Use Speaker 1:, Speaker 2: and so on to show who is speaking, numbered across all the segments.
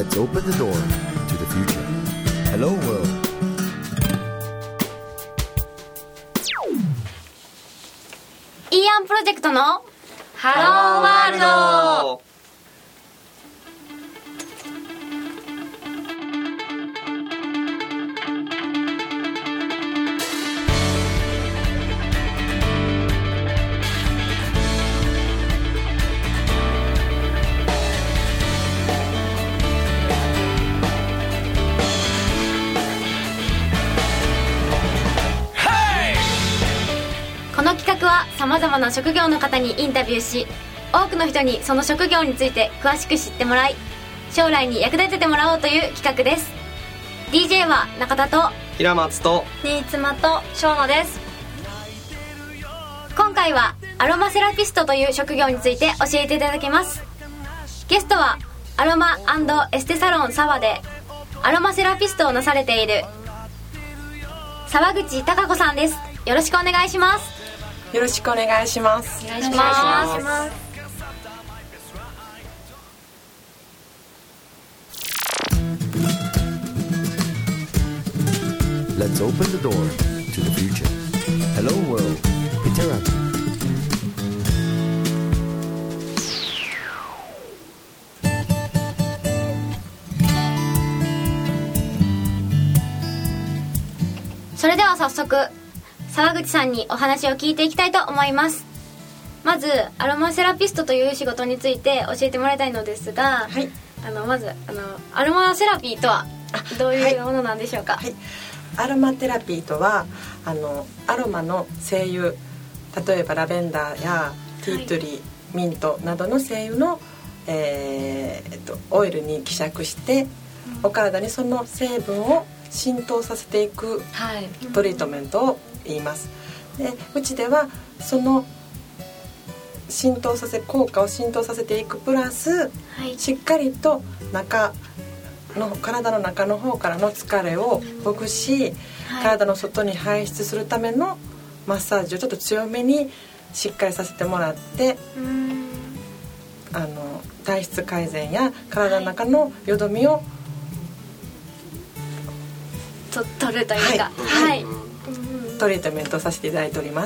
Speaker 1: Let's open the door to the future. Hello world.
Speaker 2: イーアンプロジェクトの
Speaker 3: ハローワールド。
Speaker 2: この企画はさまざまな職業の方にインタビューし、多くの人にその職業について詳しく知ってもらい、将来に役立ててもらおうという企画です。 DJ は中田と
Speaker 3: 平松と
Speaker 2: 新妻と生野です。今回はアロマセラピストという職業について教えていただきます。ゲストはアロマ&エステサロン沢でアロマセラピストをなされている沢口貴子さんです。よろしくお願いします。
Speaker 4: よろしくお願いします。
Speaker 2: お願いします。
Speaker 1: Let's open the door to the future. Hello world. Piterapi.
Speaker 2: それでは早速沢口さんにお話を聞いていきたいと思います。まずアロマセラピストという仕事について教えてもらいたいのですが、
Speaker 4: はい、
Speaker 2: まずアロマセラピーとはどういうものなんでしょうか。
Speaker 4: はい、アロマテラピーとはアロマの精油、例えばラベンダーやティートリー、ミントなどの精油の、オイルに希釈して、お体にその成分を浸透させていくトリートメントを言います。でうちではその効果を浸透させていくプラス、しっかりと体の中の方からの疲れをほぐし、体の外に排出するためのマッサージをちょっと強めにしっかりさせてもらって、体質改善や体の中のよどみを
Speaker 2: 取るというか、
Speaker 4: トリートメントさせていただいております。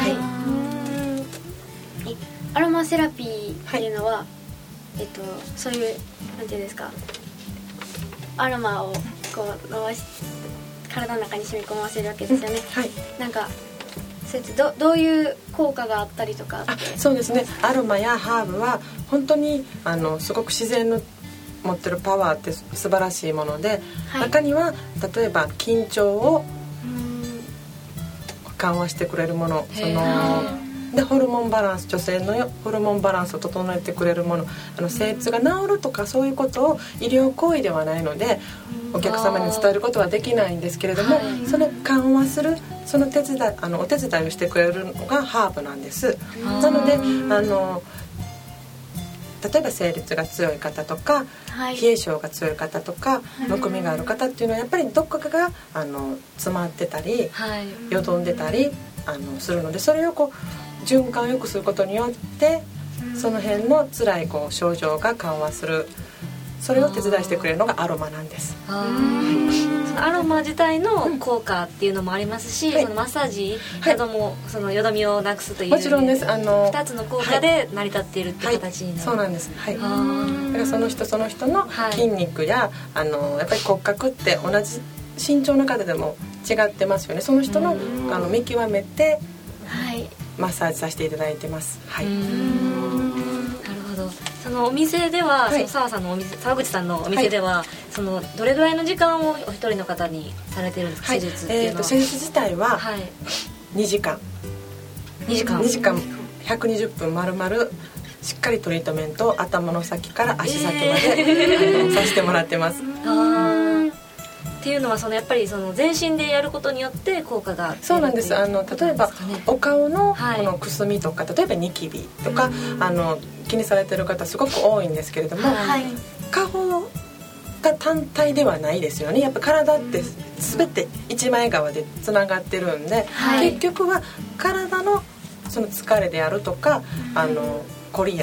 Speaker 2: アロマセラピーっていうのは、そういうなんていうんですか、アロマをこう体の中に染み込ませるわけですよね。なんかそれってどういう効果があったりとかって。
Speaker 4: そうですね、アロマやハーブは本当にすごく自然の持ってるパワーって素晴らしいもので、中には例えば緊張を緩和してくれるもの、でホルモンバランス、女性のホルモンバランスを整えてくれるもの、精痛が治るとかそういうことを医療行為ではないのでお客様に伝えることはできないんですけれども、それを緩和するそのお手伝いをしてくれるのがハーブなんです。なので例えば生理痛が強い方とか、冷え性が強い方とか、むくみがある方っていうのはやっぱりどっかが詰まってたり、よどんでたりするので、それをこう循環を良くすることによってその辺の辛い症状が緩和する、それを手伝いしてくれるのがアロマなんです。
Speaker 3: そのアロマ自体の効果っていうのもありますし、そのマッサージなどもそのよどみをなくすという、
Speaker 4: もちろんです。
Speaker 3: 2つの効果で成り立っているって形になる。
Speaker 4: そうなんです。だからその人の筋肉や、やっぱり骨格って同じ身長の方でも違ってますよね。その人の見極めて、マッサージさせていただいてます。なる
Speaker 3: ほど。そのお店では、その沢口さんのお店では、そのどれぐらいの時間をお一人の方にされてるんですか。施術っていうのは、
Speaker 4: 施術自体は2時間120分丸々しっかりトリートメントを頭の先から足先まで、させてもらってます。
Speaker 3: っていうのはやっぱり全身でやることによって効果が。
Speaker 4: そうなんです。例えばお顔のこのくすみとか、例えばニキビとか、気にされてる方すごく多いんですけれども、顔が単体ではないですよね。やっぱ体って全て一枚皮でつながってるんで、結局は体のその疲れであるとか、コリや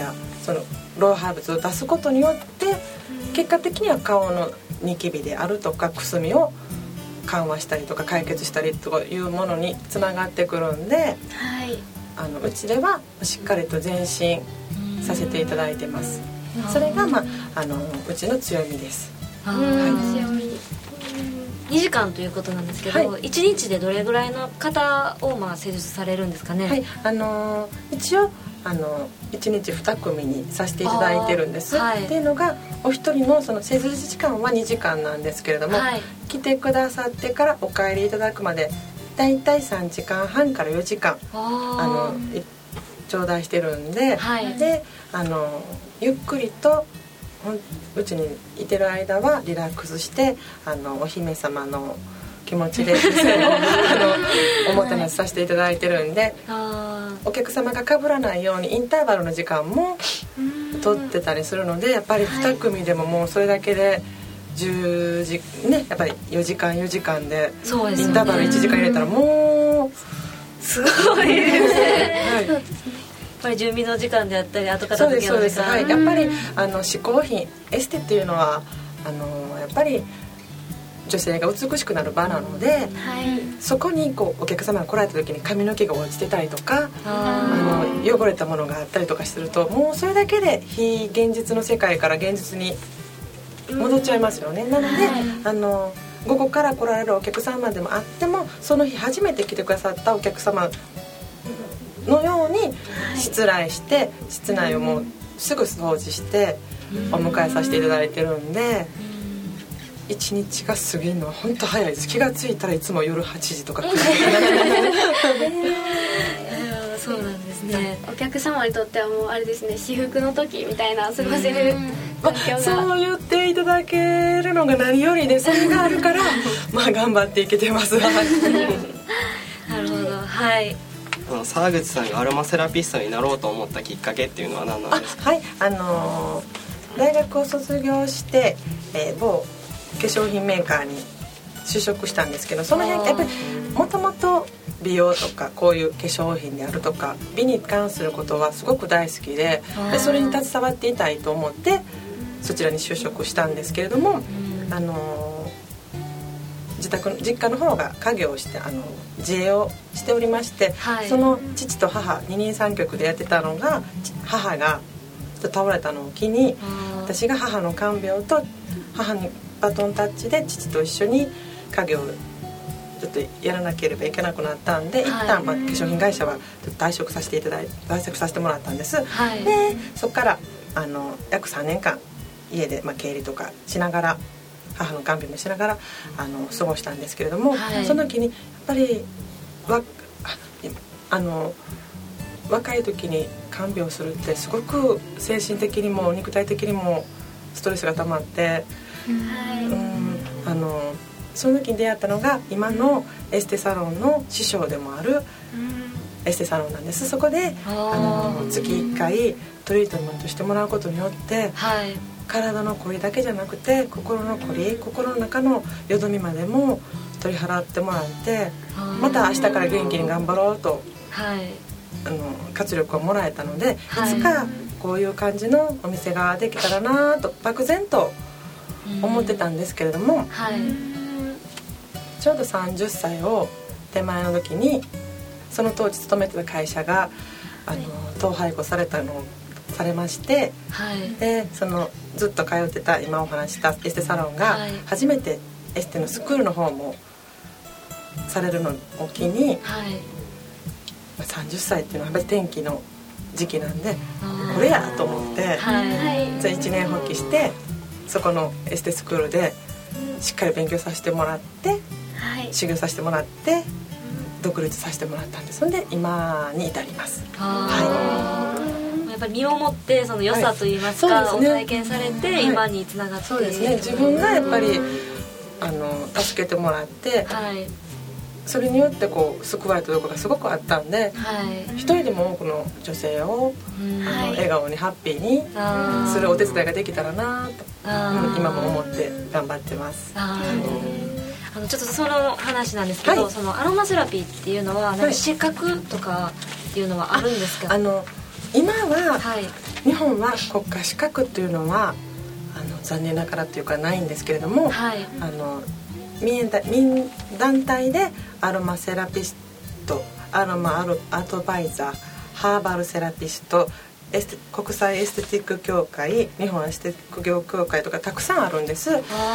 Speaker 4: その老廃物を出すことによって結果的には顔のニキビであるとかくすみを緩和したりとか解決したりとかいうものにつながってくるんで、
Speaker 2: はい、
Speaker 4: うちではしっかりと前進させていただいてます。それが、うちの強みです。
Speaker 2: 強み。
Speaker 3: 2時間ということなんですけど、1日でどれぐらいの方を施術されるんですかね。
Speaker 4: はい、一応1日2組にさせていただいてるんです、っていうのがお一人のその施術時間は2時間なんですけれども、来てくださってからお帰りいただくまでだいたい3時間半から4時間頂戴してるんで、でゆっくりとうちにいてる間はリラックスしてお姫様の気持ちでおもてなしさせていただいてるんで、お客様が被らないようにインターバルの時間も取ってたりするので、やっぱり2組でももうそれだけで10時ね、やっぱり4時間4時間でインターバル1時間入れたらもう
Speaker 3: すごいですね。やっぱり準備の時間であったり後片付けの時間、
Speaker 4: やっぱり嗜好品エステっていうのはやっぱり女性が美しくなる場なので、そこにお客様が来られた時に髪の毛が落ちてたりとか汚れたものがあったりとかすると、もうそれだけで非現実の世界から現実に戻っちゃいますよね。なので午後から来られるお客様でもあっても、その日初めて来てくださったお客様のように失礼して室内をもうすぐ掃除してお迎えさせていただいてるんで、1日が過ぎるのは本当早いです。気がついたらいつも夜8時とか9時
Speaker 3: そうなんですね。
Speaker 2: お客様にとってはもうあれですね、至福の時みたいな過ごせる環境が、
Speaker 4: そう言っていただけるのが何よりで、それがあるから頑張っていけてます
Speaker 3: なるほど。はい。
Speaker 5: 沢口さんがアロマセラピストになろうと思ったきっかけっていうのは何なんですか。
Speaker 4: はい、大学を卒業して、某化粧品メーカーに就職したんですけど、その辺やっぱりもともと美容とかこういう化粧品であるとか美に関することはすごく大好きで、それに携わっていたいと思ってそちらに就職したんですけれども、実家の方が家業をして自営をしておりまして、その父と母二人三脚でやってたのが、母が倒れたのを機に私が母の看病と母にバトンタッチで父と一緒に家業をちょっとやらなければいけなくなったんで、一旦化粧品会社は退職させてもらったんです、でそこから約3年間家で経理とかしながら母の看病もしながら過ごしたんですけれども、その時にやっぱり若い時に看病するってすごく精神的にも肉体的にもストレスが溜まって、その時に出会ったのが今のエステサロンの師匠でもあるエステサロンなんです。そこで月1回トリートメントしてもらうことによって、体のこりだけじゃなくて心のこり、心の中のよどみまでも取り払ってもらって、また明日から元気に頑張ろうと、活力をもらえたので、いつかこういう感じのお店ができたらなと漠然と思ってたんですけれども、ちょうど30歳を手前の時にその当時勤めてた会社が統廃合されれまして、でずっと通ってた今お話したエステサロンが初めてエステのスクールの方もされるのを機に、30歳っていうのはやっぱり転機の時期なんでこれやと思って、一年発起してそこのエステスクールでしっかり勉強させてもらって、修行させてもらって独立させてもらったんです。それで今に至ります。
Speaker 3: やっぱり身をもってその良さといいますか、を体験されて今につながって、
Speaker 4: そうですね、自分がやっぱり助けてもらって、それによって救われたところがすごくあったんで、一人でも多くの女性を笑顔にハッピーにするお手伝いができたらなと、今も思って頑張ってます。
Speaker 3: ちょっとその話なんですけど、そのアロマセラピーっていうのは資格とかっていうのはあるんですか。
Speaker 4: 今は、 日本は国家資格っていうのは残念ながらというかないんですけれども、
Speaker 3: はい、
Speaker 4: 民団体でアロマセラピスト、アロマアドバイザー、ハーバルセラピスト、国際エステティック協会、日本エステティック業協会とかたくさんあるんです。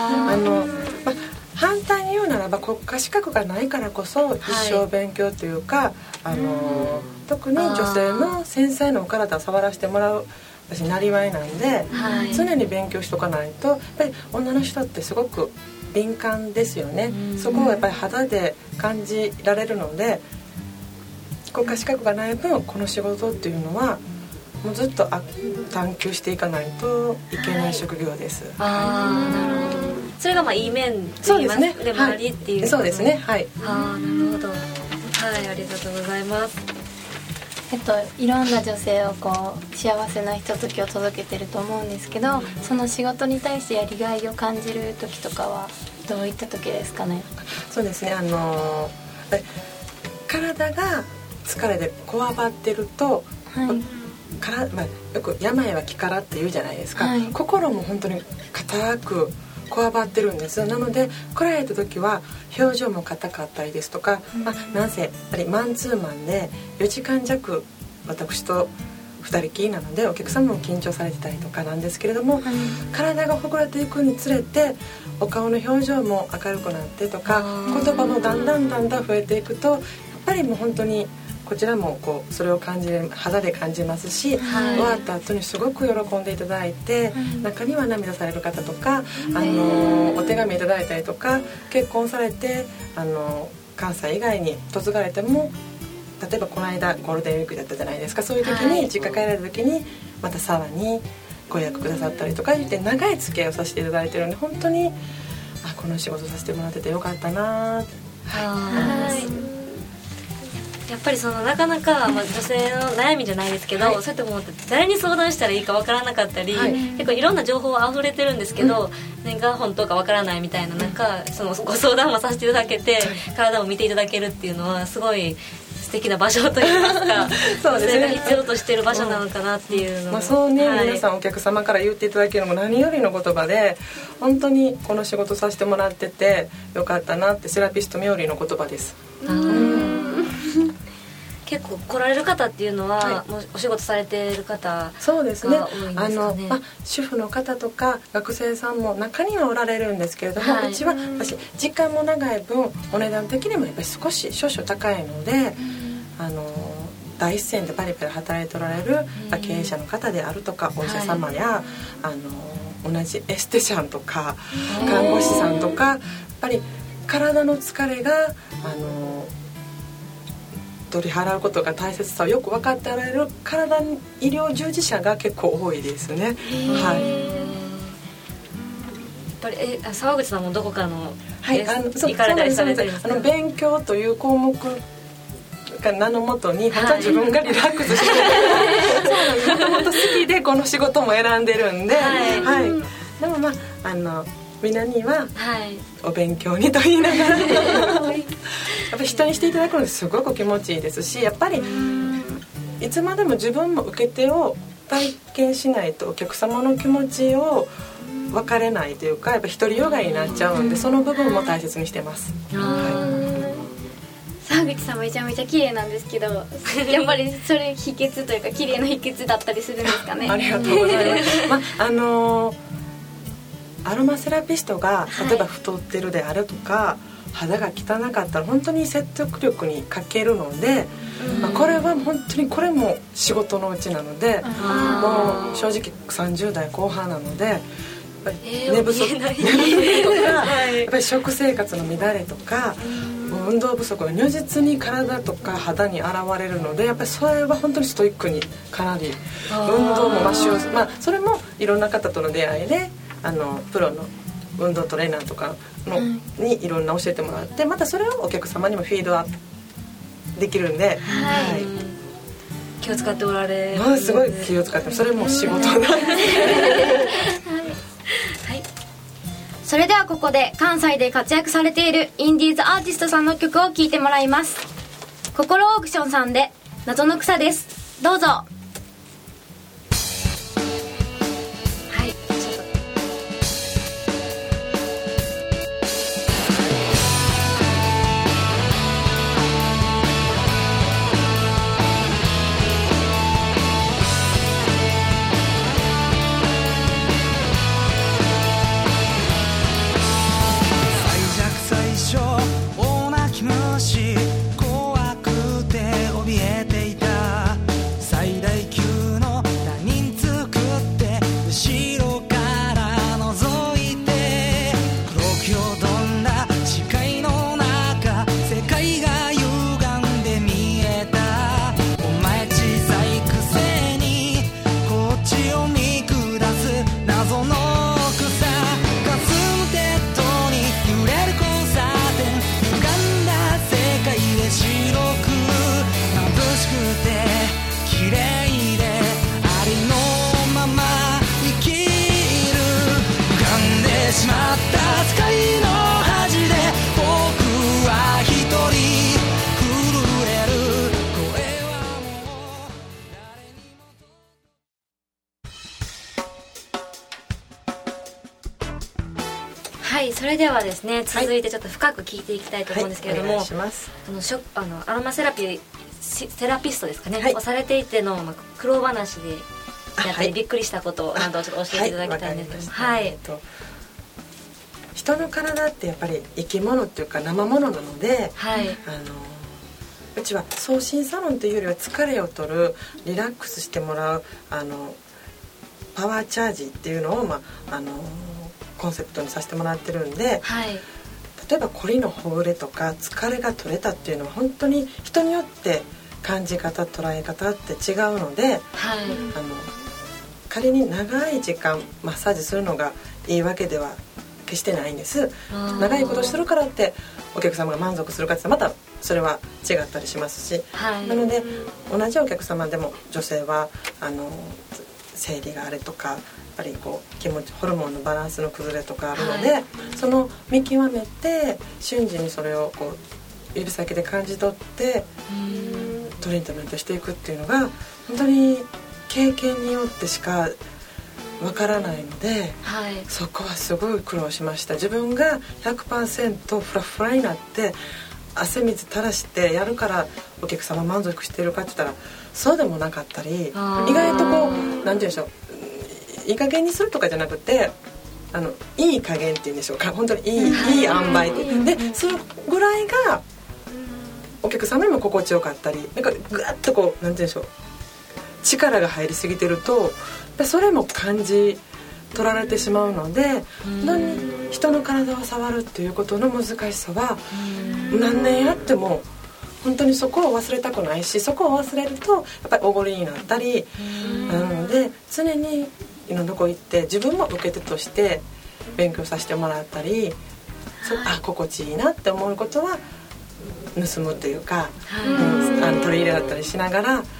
Speaker 4: 反対に言うならば国家資格がないからこそ一生勉強というか、特に女性の繊細なお体を触らせてもらう私なりわいなんで、常に勉強しとかないとやっぱり女の人ってすごく敏感ですよね。そこをやっぱり肌で感じられるので、国家資格がない分この仕事っていうのはもうずっと探求していかないといけない職業です。
Speaker 3: なるほど。それがいい面と言いますでもありっていう、
Speaker 4: そうですね。はい。
Speaker 3: なるほど。はい、ありがとうございます。
Speaker 6: いろんな女性を幸せなひとときを届けてると思うんですけど、その仕事に対してやりがいを感じる時とかはどういった時ですかね？
Speaker 4: そうですね。体が疲れでこわばってると、よく病は気からって言うじゃないですか、心も本当に硬くこわばってるんです。なので来られた時は表情も硬かったりですとか、なんせやっぱりマンツーマンで4時間弱私と2人きりなのでお客様も緊張されてたりとかなんですけれども、体がほぐれていくにつれてお顔の表情も明るくなってとか、言葉もだんだん増えていくとやっぱりもう本当にこちらもそれを肌で感じますし、終わった後にすごく喜んでいただいて、中には涙される方とか、お手紙いただいたりとか、結婚されて関西以外に嫁がれても、例えばこの間ゴールデンウィークだったじゃないですか、そういう時に実家帰られた時にまたさらにご予約くださったりとか言って長い付き合いをさせていただいてるので、本当にこの仕事させてもらっててよかったなって思います。
Speaker 3: やっぱりなかなか、女性の悩みじゃないですけど、そうやって思って誰に相談したらいいかわからなかったり、結構いろんな情報は溢れてるんですけど、何が本当かわからないみたいな、ご相談もさせていただけて、体を見ていただけるっていうのはすごい素敵な場所といいますかそうですね、女性が必要としている場所なのかなっていうの
Speaker 4: そうね、皆さんお客様から言っていただけるのも何よりの言葉で、本当にこの仕事させてもらっててよかったなって、セラピスト冥利の言葉です。
Speaker 3: 結構来られる方っていうのは、もうお仕事されている方が多いんですかね？
Speaker 4: そうですね。主婦の方とか学生さんも中にはおられるんですけれども、うちは私時間も長い分お値段的にもやっぱり少々高いので、第一線でパリパリ働いておられる経営者の方であるとか、お医者様や同じエステシャンとか看護師さんとか、やっぱり体の疲れが取り払うことが大切さをよく分かっておられる体の医療従事者が結構多いですね。はい。
Speaker 3: やっぱり沢口さんもどこかの
Speaker 4: 行
Speaker 3: かれたりされてるんですか？
Speaker 4: 勉強という項目が名のもとに、本当は自分がリラックスしてもともと好きでこの仕事も選んでるんで、でもみんなにはお勉強にと言いながらやっぱり人にしていただくのですごく気持ちいいですし、やっぱりいつまでも自分も受け手を体験しないとお客様の気持ちを分かれないというか、やっぱ独りよがりになっちゃうんで、その部分も大切にしてます。
Speaker 2: 沢口さんめちゃめちゃ綺麗なんですけど、やっぱりそれ秘訣というか綺麗な秘訣だったりするんですかね？
Speaker 4: ありがとうございます。アロマセラピストが例えば太ってるであるとか、肌が汚かったら本当に説得力に欠けるので、これは本当にこれも仕事のうちなので、もう正直30代後半なので、やっぱり寝不足とか、やっぱり食生活の乱れとか、運動不足が如実に体とか肌に現れるので、やっぱりそれは本当にストイックにかなり運動もそれもいろんな方との出会いでプロの運動トレーナーとかにいろんな教えてもらって、またそれをお客様にもフィードアップできるんで、
Speaker 3: 気を使っておられる。
Speaker 4: すごい気を使って、それも仕事なんです
Speaker 2: それではここで関西で活躍されているインディーズアーティストさんの曲を聴いてもらいます。心オークションさんで謎の草です。どうぞ。
Speaker 3: はい、それではですね、続いてちょっと深く聞いていきたいと思うんですけれども、
Speaker 4: お願いします。
Speaker 3: アロマセラピストですかね、
Speaker 4: はい、
Speaker 3: をされていての、苦労話でやったり、
Speaker 4: はい、
Speaker 3: びっくりしたことなどをちょっと教えていただきたいんですけど、
Speaker 4: はい、人の体ってやっぱり生き物っていうか生物なので、
Speaker 3: はい、
Speaker 4: うちは送信サロンというよりは疲れを取る、リラックスしてもらうパワーチャージっていうのを、コンセプトにさせてもらってるんで、
Speaker 3: はい、
Speaker 4: 例えば凝りのほぐれとか疲れが取れたっていうのは本当に人によって感じ方捉え方って違うので、
Speaker 3: はい、
Speaker 4: 仮に長い時間マッサージするのがいいわけでは決してないんです。長いことするからってお客様が満足するかってまたそれは違ったりしますし、
Speaker 3: はい、
Speaker 4: なので同じお客様でも女性は生理があれとかやっぱり気持ちホルモンのバランスの崩れとかあるので、はい、その見極めて瞬時にそれを指先で感じ取ってトリートメントしていくっていうのが本当に経験によってしかわからないので、
Speaker 3: はい、
Speaker 4: そこはすごい苦労しました。自分が 100% フラフラになって汗水垂らしてやるからお客様満足してるかって言ったらそうでもなかったり、意外となんて言うんでしょう、いい加減にするとかじゃなくていい加減っていうんでしょうか、本当にいい塩梅でそのぐらいがお客様にも心地よかったり、なんかグワッとなんて言うんでしょう、力が入りすぎてるとそれも感じ取られてしまうので、人の体を触るっていうことの難しさは何年やっても本当にそこを忘れたくないし、そこを忘れるとやっぱりおごりになったりなので、常にいろんなとこ行って自分も受け手として勉強させてもらったり、心地いいなって思うことは盗むというか、取り入れだったりしながら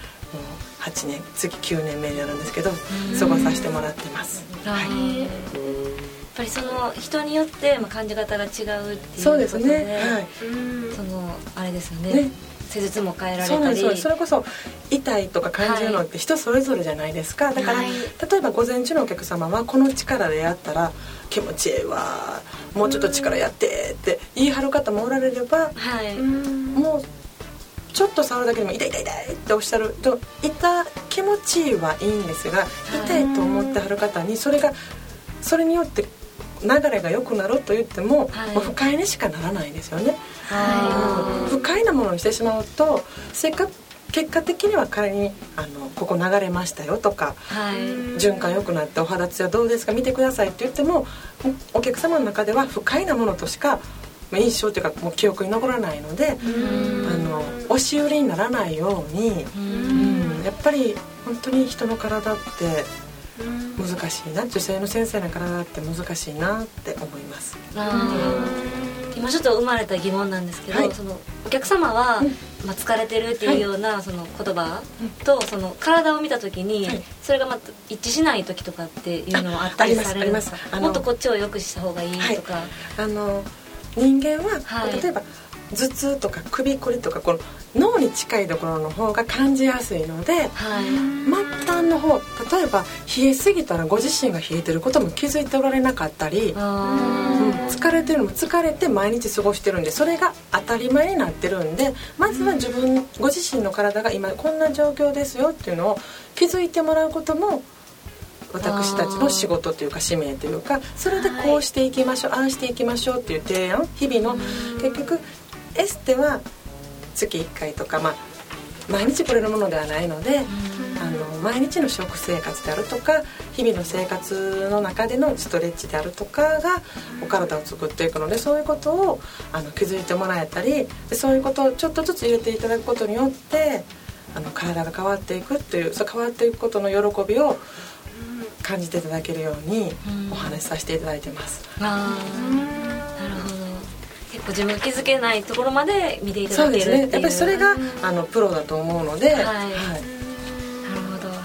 Speaker 4: 8年次9年目になるんですけど過ごさせてもらってます。はい、
Speaker 3: やっぱりその人によって感じ方が違うっていうことで、
Speaker 4: そうですね、はい、
Speaker 3: あれですよね、施術も変えられたり、
Speaker 4: それこそ痛いとか感じるのって人それぞれじゃないですか。だから、例えば午前中のお客様はこの力でやったら気持ちいいわ、もうちょっと力やってって言い張る方もおられれば、もうちょっと触るだけでも痛い痛い痛いっておっしゃると気持ちいいはいいんですが、痛いと思ってはる方にそれによって流れが良くなると言っても、もう不快にしかならないですよね。不快なものにしてしまうと結果的には仮にここ流れましたよとか、循環良くなってお肌ツヤどうですか見てくださいって言ってもお客様の中では不快なものとしか印象というかもう記憶に残らないので、押し売りにならないように、やっぱり本当に人の体って難しいな、女性の先生の体って難しいなって思います。
Speaker 3: 今ちょっと生まれた疑問なんですけど、そのお客様は、疲れてるっていうようなその言葉と、その体を見た時に、それが一致しない時とかっていうのもあったりされるんですか？もっとこっちを良くした方がいいとか、
Speaker 4: 人間は、例えば頭痛とか首こりとかこの脳に近いところの方が感じやすいので、末端の方、例えば冷えすぎたらご自身が冷えてることも気づいておられなかったり、疲れてるのも疲れて毎日過ごしてるんでそれが当たり前になってるんで、まずはご自身の体が今こんな状況ですよっていうのを気づいてもらうことも私たちの仕事というか使命というか、それでこうしていきましょう、ああしていきましょうっていう提案、日々の結局エステは月1回とか、毎日これるものではないので、毎日の食生活であるとか日々の生活の中でのストレッチであるとかがお体を作っていくので、そういうことを気づいてもらえたり、そういうことをちょっとずつ入れていただくことによって体が変わっていくっていう、そう変わっていくことの喜びを感じていただけるようにお話しさせていただいてます。
Speaker 3: なるほど。結構自分気づけないところまで見ていただけるっていう。そうですね。
Speaker 4: やっぱりそれがプロだと思うので、
Speaker 3: なるほど。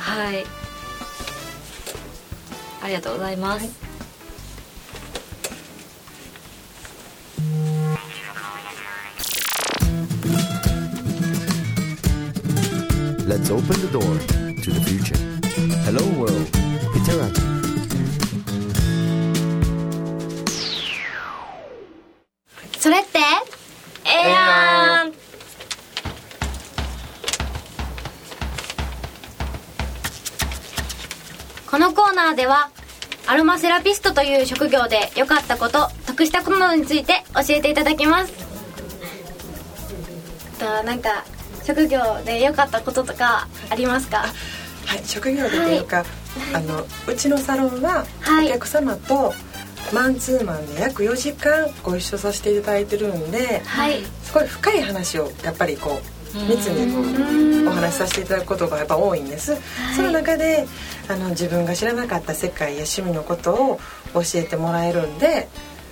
Speaker 3: ありがとうございます。
Speaker 1: Let's open the door to the future. Hello world, Peter.
Speaker 2: このコーナーではアロマセラピストという職業で良かったこと、得したことなどについて教えていただきます。なんか職業で良かったこととかありますか？
Speaker 4: はい、職業でというか、うちのサロンはお客様とマンツーマンで約4時間ご一緒させていただいてるんで、すごい深い話をやっぱりこう密にお話しさせていただくことがやっぱ多いんです。その中で自分が知らなかった世界や趣味のことを教えてもらえるんで、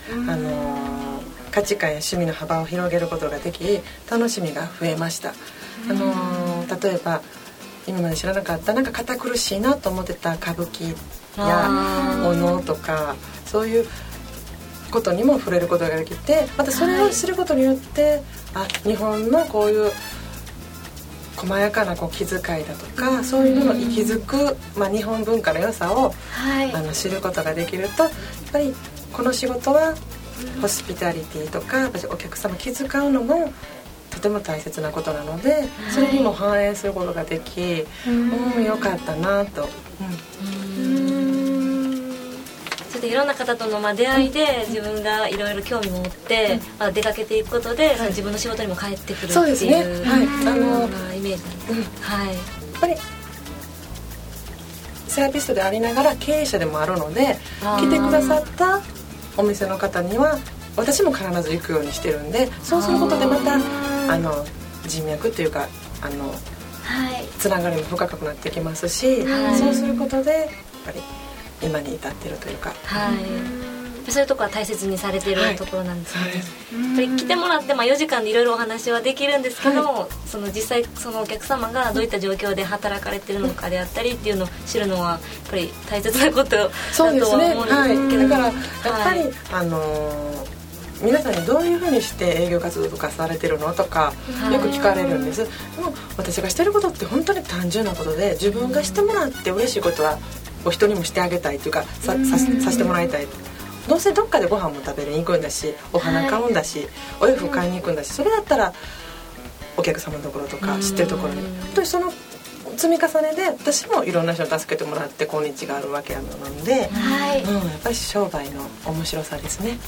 Speaker 4: 価値観や趣味の幅を広げることができ、楽しみが増えました。例えば今まで知らなかったなんか堅苦しいなと思ってた歌舞伎やお能とか、そういうことにも触れることができて、またそれを知ることによって、日本のこういう細やかなこう気遣いだとか、そういうのの息づく、日本文化の良さを、知ることができると、やっぱりこの仕事はホスピタリティとかお客様気遣うのもとても大切なことなので、それにも反映することができ、よかったなと。
Speaker 3: それでいろんな方との出会いで自分がいろいろ興味を持って出かけていくことで、自分の仕事にも返ってくるっていう、
Speaker 4: そうですね、
Speaker 3: イメージなんです。
Speaker 4: やっぱりセラピストでありながら経営者でもあるので、来てくださったお店の方には私も必ず行くようにしてるんで、そうすることでまた人脈っていうかつながりも深くなってきますし、そうすることでやっぱり今に至ってるというか、
Speaker 3: そういうところは大切にされてるところなんですね。やっぱり来てもらって、4時間でいろいろお話はできるんですけど、その実際そのお客様がどういった状況で働かれてるのかであったりっていうのを知るのはやっぱり大切なことだとは思うんですけど、
Speaker 4: だからやっぱり、皆さんにどういうふうにして営業活動とかされてるのとかよく聞かれるんです。でも私がしてることって本当に単純なことで、自分がしてもらって嬉しいことはお人にもしてあげたいというか、させてもらいたい。どうせどっかでご飯も食べに行くんだし、お花買うんだし、お洋服買いに行くんだし、それだったらお客様のところとか知ってるところに、本当にその積み重ねで私もいろんな人に助けてもらって今日があるわけなので、やっぱり商売の面白さですね。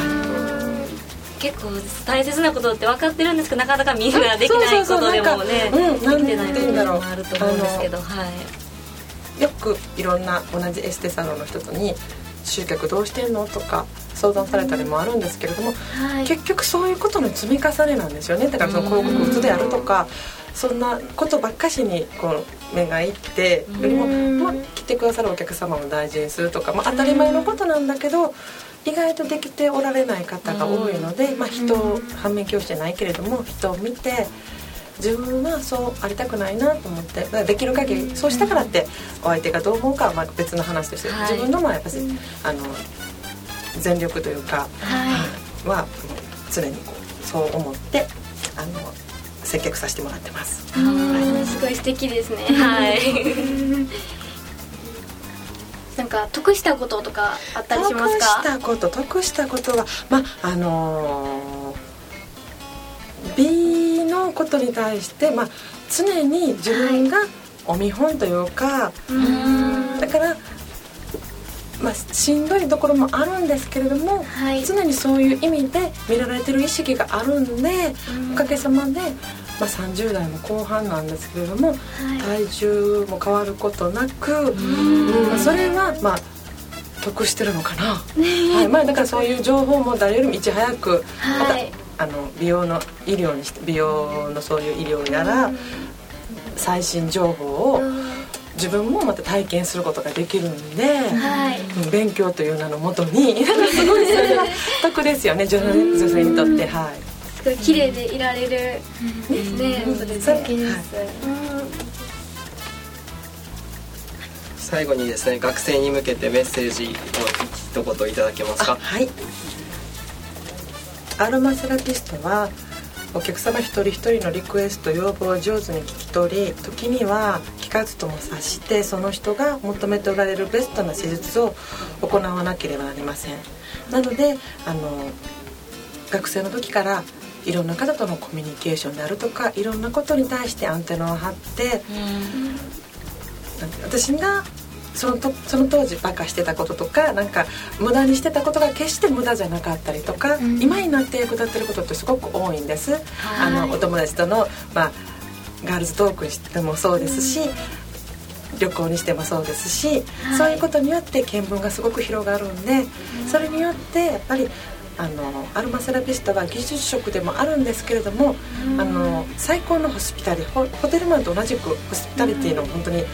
Speaker 3: 結構大切なことって分かってるんですけど、なかなかみんなできないことでもね、できてないこともあると思うんですけど、
Speaker 4: よくいろんな同じエステサロンの人に集客どうしてんのとか相談されたりもあるんですけれども、結局そういうことの積み重ねなんですよね。だからその広告打つであるとか、そんなことばっかしにこう目がいってよりも、来てくださるお客様を大事にするとか、当たり前のことなんだけど意外とできておられない方が多いので、人を反面教師じゃないけれども人を見て、自分はそうありたくないなと思って、だからできる限りそうしたからってお相手がどう思うかは別の話として、自分のやっぱり全力というか、は常にこうそう思って接客させてもらってます。
Speaker 2: すごい素敵ですね。なんか得したこととかあったりしますか？
Speaker 4: 得したことは美のことに対して、常に自分がお見本というか、だから、しんどいところもあるんですけれども、常にそういう意味で見られてる意識があるんで、おかげさまで、30代も後半なんですけれども、体重も変わることなく、それは得してるのかな。だからそういう情報も誰よりもいち早く、また美容の医療にして美容のそういう医療やら最新情報を自分もまた体験することができるんで、勉強という名のもとにすごいそれは得ですよね、女性にとって。
Speaker 2: すごい綺麗でいられるですね。
Speaker 5: 最後にですね、学生に向けてメッセージを一言いただけますか？
Speaker 4: アロマセラピストはお客様一人一人のリクエスト要望を上手に聞き取り、時には聞かずとも察してその人が求めておられるベストな施術を行わなければなりません。なので学生の時からいろんな方とのコミュニケーションであるとか、いろんなことに対してアンテナを張って、私がその当時バカしてたこととかなんか無駄にしてたことが決して無駄じゃなかったりとか、今になって役立ってることってすごく多いんです。お友達との、ガールズトークにしてもそうですし、旅行にしてもそうですし、そういうことによって見聞がすごく広がるんで、それによってやっぱりアロマセラピストは技術職でもあるんですけれども、最高のホスピタリティ、ホテルマンと同じくホスピタリティの本当に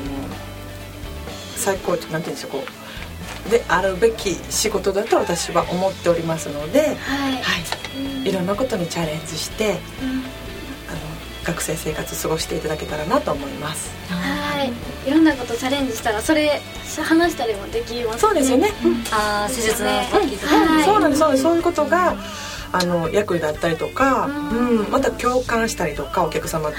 Speaker 4: 最高ってなんていうんでしょう、であるべき仕事だと私は思っておりますので、いろんなことにチャレンジして、学生生活過ごしていただけたらなと思います。
Speaker 2: いろんなことチャレンジしたらそれ話したりもできますね。
Speaker 4: そうですよね。
Speaker 3: 施術の時とか、
Speaker 4: そうなんです。そういうことが役に立ったりとか、また共感したりとかお客様と、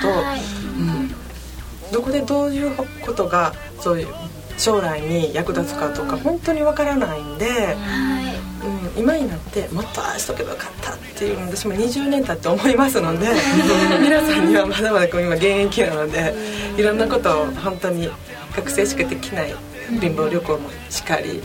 Speaker 4: どこでどういうことがそういう将来に役立つかとか本当にわからないんで、今になってもっとああしとけばよかったっていうの私も20年経って思いますので皆さんにはまだまだ今現役なので、いろんなことを本当に学生しかできない貧乏旅行もしっかり、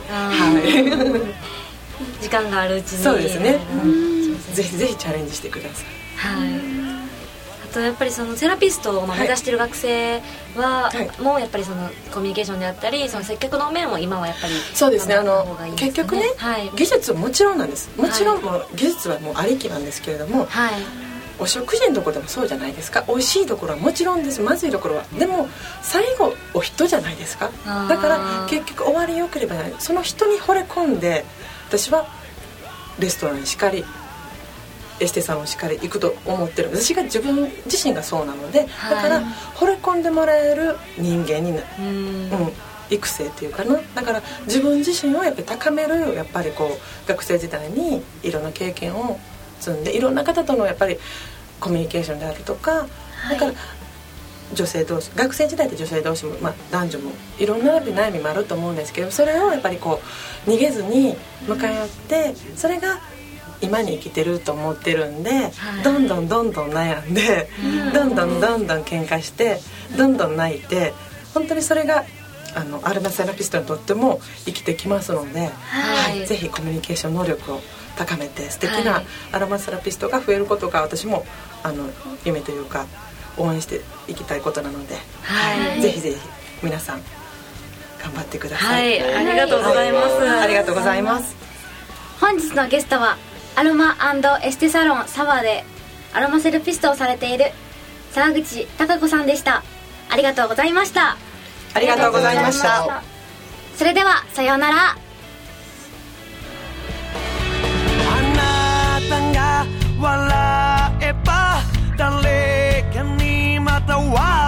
Speaker 3: 時間があるうちに、
Speaker 4: そうですね、ぜひぜひチャレンジしてください。
Speaker 3: あとやっぱりそのセラピストを目指している学生は、もうやっぱりそのコミュニケーションであったりその接客の面も今はやっぱり
Speaker 4: そうですね、結局ね、技術ももちろんなんです。もちろんもう技術はもうありきなんですけれども、お食事のところでもそうじゃないですか。美味しいところはもちろんです。まずいところはでも最後お人じゃないですか。だから結局終わりよければない、その人に惚れ込んで、私はレストランにしかりエステサロンしかり行くと思ってる。私が自分自身がそうなので、だから惚れ込んでもらえる人間に育成っていうかな。だから自分自身をやっぱり高める、やっぱりこう学生時代にいろんな経験を積んでいろんな方とのやっぱりコミュニケーションであるとか、だから女性同士、学生時代って女性同士も、男女もいろんな悩みもあると思うんですけど、それをやっぱりこう逃げずに向かい合って、それが今に生きてると思ってるんで、どんどん悩んで、どんどん喧嘩して、どんどん泣いて、本当にそれがアロマセラピストにとっても生きてきますので、ぜひコミュニケーション能力を高めて素敵なアロマセラピストが増えることが私も夢というか応援していきたいことなので、ぜひぜひ皆さん頑張ってください。
Speaker 3: ありがとうございます。
Speaker 4: ありがとうございます。
Speaker 2: 本日のゲストはアロマ&エステサロンサワーでアロマセラピストをされている沢口貴子さんでした。ありがとうございました。
Speaker 4: ありがとうございました。
Speaker 2: それではさようなら。
Speaker 7: あなたが笑えば誰かにまた笑